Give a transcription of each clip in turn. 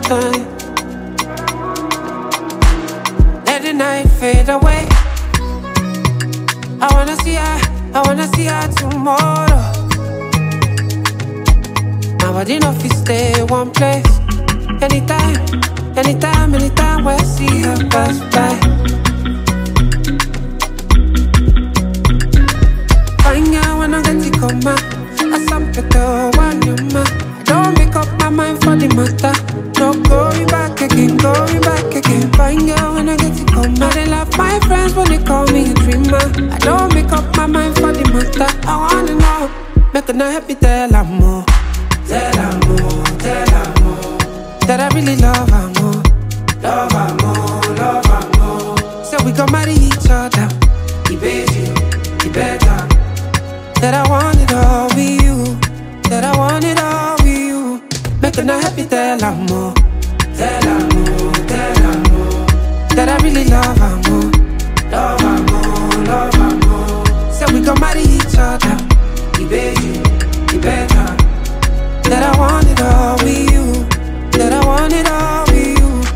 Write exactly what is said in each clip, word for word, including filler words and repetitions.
time. Let the night fade away. I wanna see her, I wanna see her tomorrow. My body no fit stay one place. Anytime, anytime, anytime when I see her pass by. Fine girl when I get to come out, I sample the one you ma. I don't make up my mind for the matter. No going back again, going back again. Fine girl when I get to come out, they love my friends when they call me a dreamer. I don't make up my mind for the matter. I wanna know, make a night happy, tell her more. Tell her more, tell her more that I really love her more. Love her more, love her more. So we gon' marry each other. He pays you, he better. That I want it all with you. That I want it all with you. Make her not happy, tell her more. Tell her more, tell her more that I really love her more. Love her more, love her more. So we gon' marry each other. He pays you, he better. That I want it all with you. That I want it all with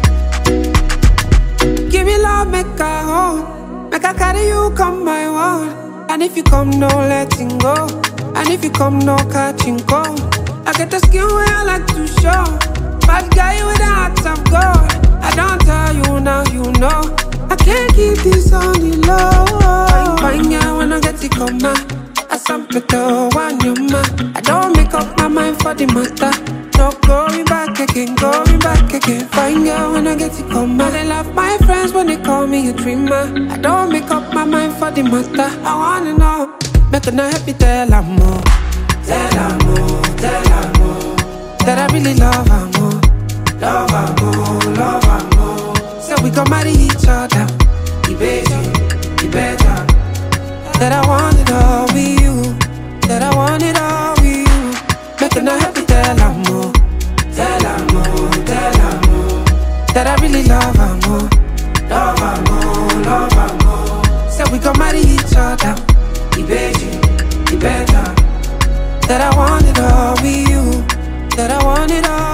you. Give me love, make I hold. Make I carry you, come my one. And if you come, no letting go. And if you come, no catching cold. I get the skin where I like to show. Bad guy with a heart of gold. I don't tell you now, you know. I can't keep this on the low. Fine, fine, yeah, when I get to come out, I sample the one you ma. I don't make up my mind for the matter. No going back again, going back again. Fine girl when I get to come out. They love my friends when they call me a dreamer. I don't make up my mind for the matter. I wanna know, make her not happy, tell her more. Tell her more, tell her more that I really love her more. Love her more, love her more. So we gon' marry each other. He pays you, he better. That I want it all with you. That I want it all with you. Make her not happy, tell her more. Tell her more, tell her more that I really love her more. Love her more, love her more. So we gon' marry each other. He pays you, he better. That I want it all with you. That I want it all.